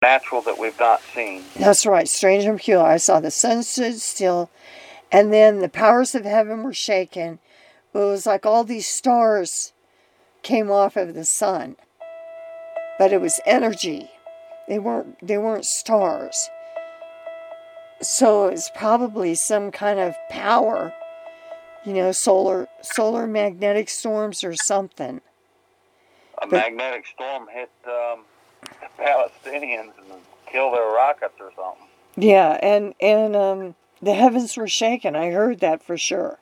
Natural that we've not seen. That's right, strange and peculiar. I saw the sun stood still, and then the powers of heaven were shaken. It was like all these stars came off of the sun, but it was energy. They weren't stars. So it was probably some kind of power, solar magnetic storms or something. Magnetic storm hit the Palestinians and killed their rockets or something. Yeah, and the heavens were shaken. I heard that for sure.